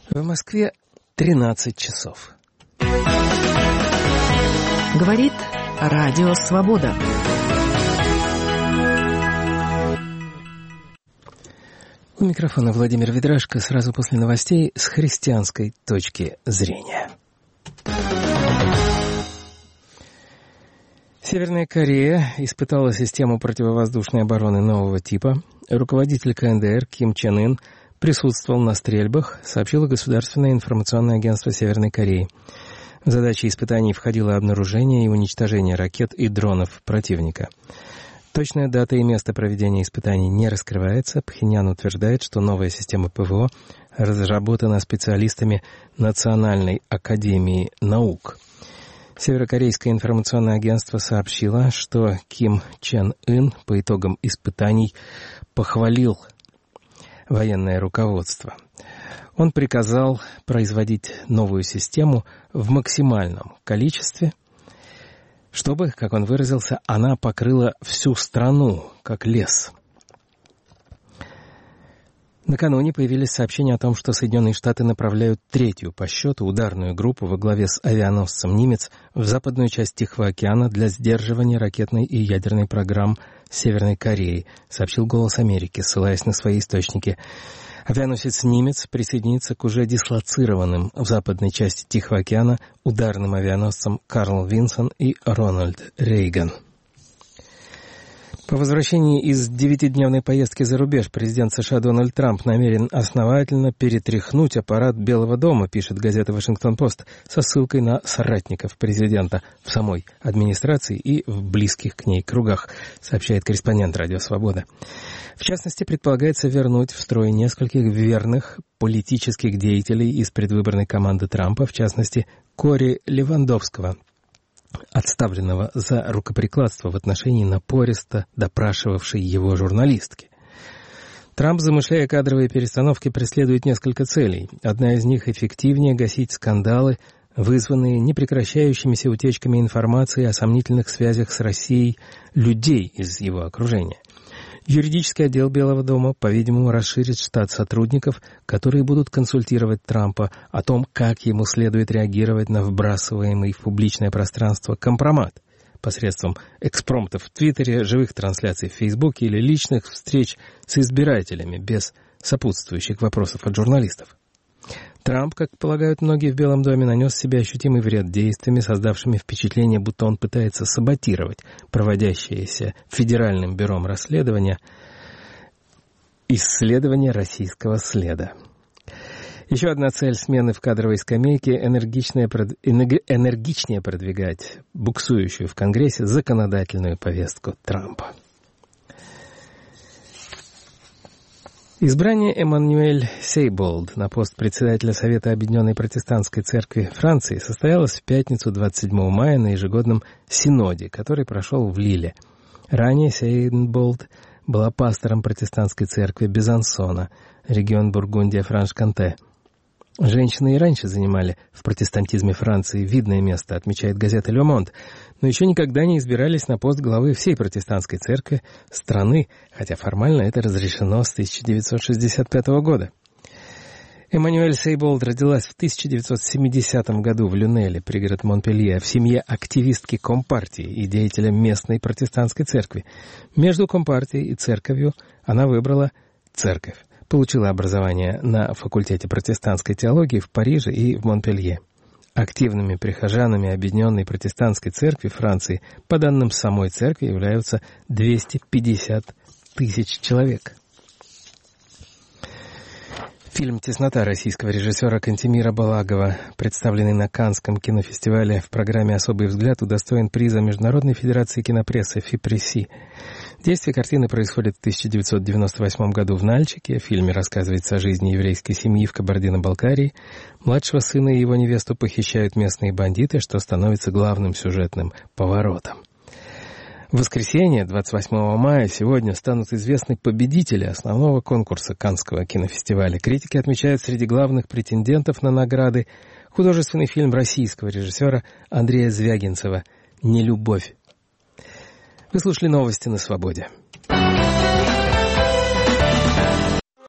В Москве 13 часов. Говорит Радио Свобода. У микрофона Владимир Ведрашко. Сразу после новостей с христианской точки зрения. Северная Корея испытала систему противовоздушной обороны нового типа. Руководитель КНДР Ким Чен Ын присутствовал на стрельбах, сообщило Государственное информационное агентство Северной Кореи. В задачи испытаний входило обнаружение и уничтожение ракет и дронов противника. Точная дата и место проведения испытаний не раскрывается. Пхеньян утверждает, что новая система ПВО разработана специалистами Национальной академии наук. Северокорейское информационное агентство сообщило, что Ким Чен Ын по итогам испытаний похвалил военное руководство. Он приказал производить новую систему в максимальном количестве, чтобы, как он выразился, она покрыла всю страну, как лес. Накануне появились сообщения о том, что Соединенные Штаты направляют третью по счету ударную группу во главе с авианосцем «Нимец» в западную часть Тихого океана для сдерживания ракетной и ядерной программ Северной Кореи, сообщил «Голос Америки», ссылаясь на свои источники. Авианосец «Нимец» присоединится к уже дислоцированным в западной части Тихого океана ударным авианосцам «Карл Винсон» и «Рональд Рейган». По возвращении из 9-дневной поездки за рубеж президент США Дональд Трамп намерен основательно перетряхнуть аппарат Белого дома, пишет газета «Вашингтон-Пост», со ссылкой на соратников президента в самой администрации и в близких к ней кругах, сообщает корреспондент «Радио Свобода». В частности, предполагается вернуть в строй нескольких верных политических деятелей из предвыборной команды Трампа, в частности, Кори Левандовского, отставленного за рукоприкладство в отношении напористо допрашивавшей его журналистки. Трамп, замышляя кадровые перестановки, преследует несколько целей. Одна из них — эффективнее гасить скандалы, вызванные непрекращающимися утечками информации о сомнительных связях с Россией людей из его окружения. Юридический отдел Белого дома, по-видимому, расширит штат сотрудников, которые будут консультировать Трампа о том, как ему следует реагировать на вбрасываемый в публичное пространство компромат посредством экспромтов в Твиттере, живых трансляций в Фейсбуке или личных встреч с избирателями без сопутствующих вопросов от журналистов. Трамп, как полагают многие в Белом доме, нанес себе ощутимый вред действиями, создавшими впечатление, будто он пытается саботировать проводящееся Федеральным бюро расследования исследование российского следа. Еще одна цель смены в кадровой скамейке — энергичнее продвигать буксующую в Конгрессе законодательную повестку Трампа. Избрание Эммануэль Сейболд на пост председателя Совета Объединенной Протестантской Церкви Франции состоялось в пятницу 27 мая на ежегодном синоде, который прошел в Лиле. Ранее Сейболд была пастором протестантской церкви Безансона, регион Бургундия-Франш-Конте. Женщины и раньше занимали в протестантизме Франции видное место, отмечает газета «Ле Монд», но еще никогда не избирались на пост главы всей протестантской церкви страны, хотя формально это разрешено с 1965 года. Эммануэль Сейболд родилась в 1970 году в Люнеле, пригород Монпелье, в семье активистки Компартии и деятеля местной протестантской церкви. Между Компартией и церковью она выбрала церковь. Получила образование на факультете протестантской теологии в Париже и в Монпелье. Активными прихожанами Объединенной протестантской церкви Франции, по данным самой церкви, являются 250 тысяч человек. Фильм «Теснота» российского режиссера Кантемира Балагова, представленный на Каннском кинофестивале в программе «Особый взгляд», удостоен приза Международной федерации кинопрессы ФИПРЕССИ. Действие картины происходит в 1998 году в Нальчике. В фильме рассказывается о жизни еврейской семьи в Кабардино-Балкарии. Младшего сына и его невесту похищают местные бандиты, что становится главным сюжетным поворотом. В воскресенье, 28 мая, сегодня станут известны победители основного конкурса Каннского кинофестиваля. Критики отмечают среди главных претендентов на награды художественный фильм российского режиссера Андрея Звягинцева «Нелюбовь». Вы слушали новости на Свободе.